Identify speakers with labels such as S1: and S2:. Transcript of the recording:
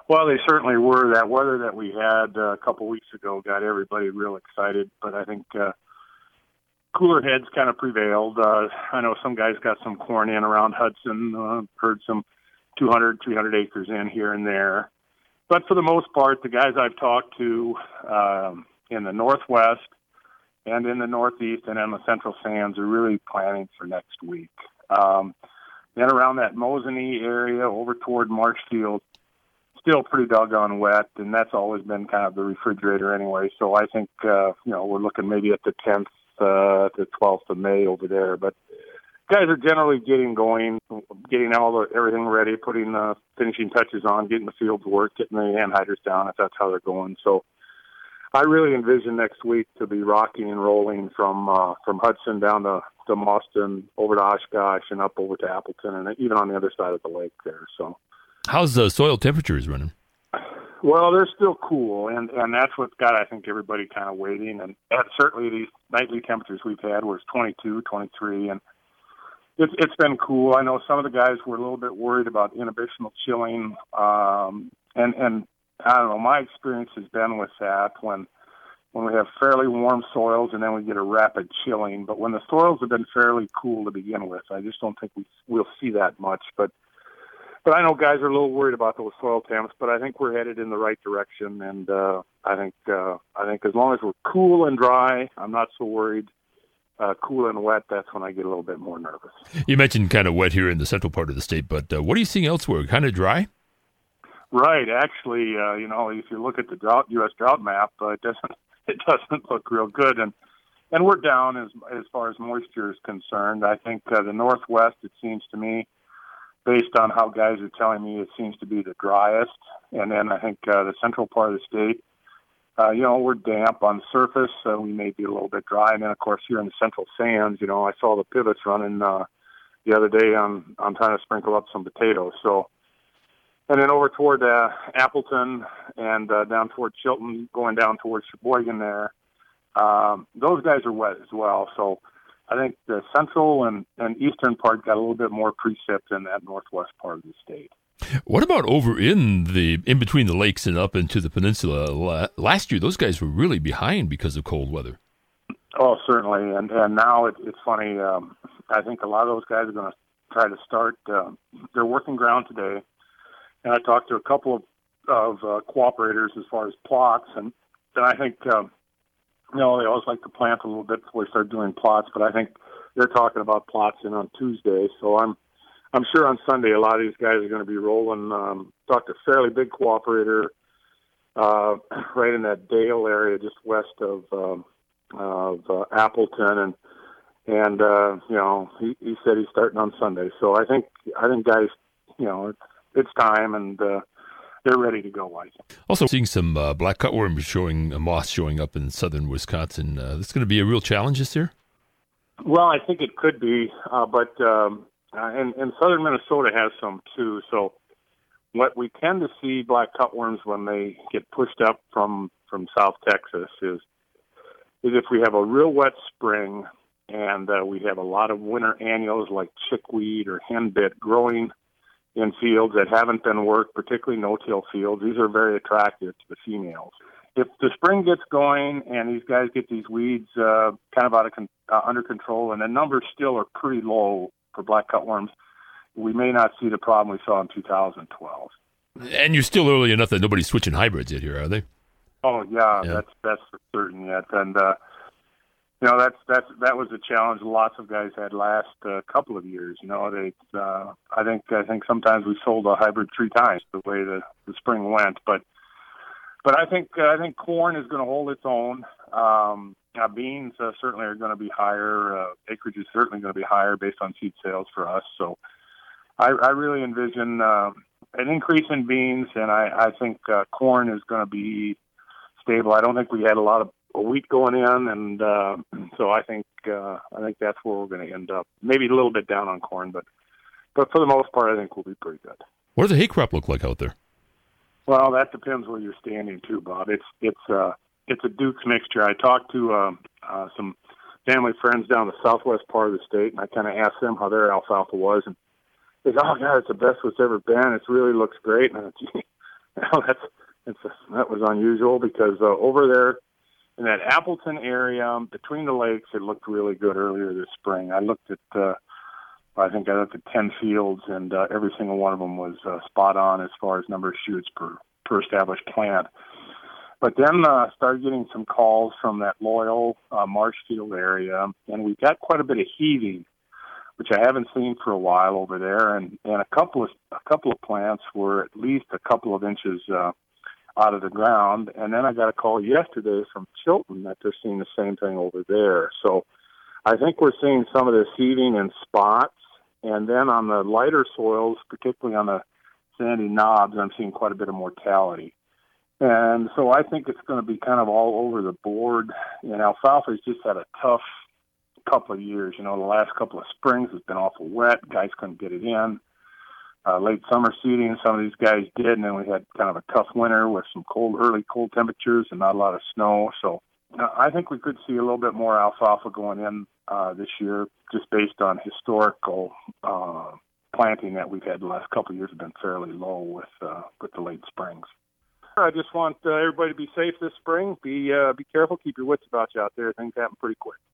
S1: Well, they certainly were. That weather that we had a couple weeks ago got everybody real excited, but I think cooler heads kind of prevailed. I know some guys got some corn in around Hudson, heard some 200, 300 acres in here and there. But for the most part, the guys I've talked to in the Northwest and in the Northeast and in the Central Sands are really planning for next week. Then around that Mosinee area over toward Marshfield, still pretty doggone wet, and that's always been kind of the refrigerator anyway. So I think, we're looking maybe at the 10th to 12th of May over there. But guys are generally getting going, getting everything ready, putting finishing touches on, getting the fields work, getting the anhydrous down if that's how they're going. So I really envision next week to be rocking and rolling from Hudson down to Mauston, over to Oshkosh, and up over to Appleton, and even on the other side of the lake there. So,
S2: how's the soil temperatures running?
S1: Well, they're still cool, and that's what's got, I think, everybody kind of waiting. And certainly these nightly temperatures we've had was 22, 23, and it's been cool. I know some of the guys were a little bit worried about inhibitional chilling, and I don't know, my experience has been with that when we have fairly warm soils and then we get a rapid chilling. But when the soils have been fairly cool to begin with, I just don't think we'll see that much. But I know guys are a little worried about those soil temps, but I think we're headed in the right direction. And I think as long as we're cool and dry, I'm not so worried. Cool and wet, that's when I get a little bit more nervous. You
S2: mentioned kind of wet here in the central part of the state, but what are you seeing elsewhere? Kind of dry?
S1: Right. Actually, if you look at the U.S. drought map, it doesn't look real good, and we're down as far as moisture is concerned. I think the Northwest, it seems to me, based on how guys are telling me, it seems to be the driest, and then I think the central part of the state, we're damp on the surface, so we may be a little bit dry, and then of course here in the Central Sands, I saw the pivots running the other day on trying to sprinkle up some potatoes, so. And then over toward Appleton and down toward Chilton, going down towards Sheboygan there, those guys are wet as well. So I think the central and eastern part got a little bit more precip than that northwest part of the state.
S2: What about over in between the lakes and up into the peninsula? Last year, those guys were really behind because of cold weather.
S1: Oh, certainly. And now it's funny. I think a lot of those guys are going to try to start their working ground today. And I talked to a couple of cooperators as far as plots, and I think, they always like to plant a little bit before they start doing plots, but I think they're talking about plots in on Tuesday. So I'm sure on Sunday a lot of these guys are going to be rolling. Talked to a fairly big cooperator right in that Dale area just west of Appleton, and he said he's starting on Sunday. So I think guys, it's time, and they're ready to go. I think.
S2: Also, seeing some black cutworm moss showing up in southern Wisconsin. This going to be a real challenge this year?
S1: Well, I think it could be, but and southern Minnesota has some too. So what we tend to see black cutworms when they get pushed up from South Texas is if we have a real wet spring and we have a lot of winter annuals like chickweed or henbit growing in fields that haven't been worked, particularly no-till fields. These are very attractive to the females. If the spring gets going and these guys get these weeds kind of under control, and the numbers still are pretty low for black cutworms, we may not see the problem we saw in 2012.
S2: And you're still early enough that nobody's switching hybrids yet here, are they?
S1: Oh yeah. That's for certain yet, and that was a challenge lots of guys had last couple of years. I think sometimes we sold a hybrid 3 times the way the spring went, but I think corn is going to hold its own. Beans certainly are going to be higher. Acreage is certainly going to be higher based on seed sales for us. So I really envision an increase in beans, and I think corn is going to be stable. I don't think we had a lot of wheat going in, and so I think that's where we're going to end up. Maybe a little bit down on corn, but for the most part, I think we'll be pretty good.
S2: What does the hay crop look like out there?
S1: Well, that depends where you're standing too, Bob. It's a Duke's mixture. I talked to some family friends down the southwest part of the state, and I kind of asked them how their alfalfa was, and they said, "Oh God, it's the best it's ever been. It really looks great." And That was unusual because over there in that Appleton area between the lakes, it looked really good earlier this spring. I looked at 10 fields, and every single one of them was spot on as far as number of shoots per established plant. But then started getting some calls from that Loyal Marshfield area, and we got quite a bit of heaving, which I haven't seen for a while over there, and a couple of plants were at least a couple of inches out of the ground. And then I got a call yesterday from Chilton that they're seeing the same thing over there. So I think we're seeing some of this heaving in spots, and then on the lighter soils, particularly on the sandy knobs, I'm seeing quite a bit of mortality. And so I think it's going to be kind of all over the board. And alfalfa's just had a tough couple of years. The last couple of springs has been awful wet. Guys couldn't get it in. Late summer seeding, some of these guys did, and then we had kind of a tough winter with some early cold temperatures and not a lot of snow. So I think we could see a little bit more alfalfa going in this year, just based on historical planting that we've had the last couple of years have been fairly low with the late springs. I just want everybody to be safe this spring. Be careful. Keep your wits about you out there. Things happen pretty quick.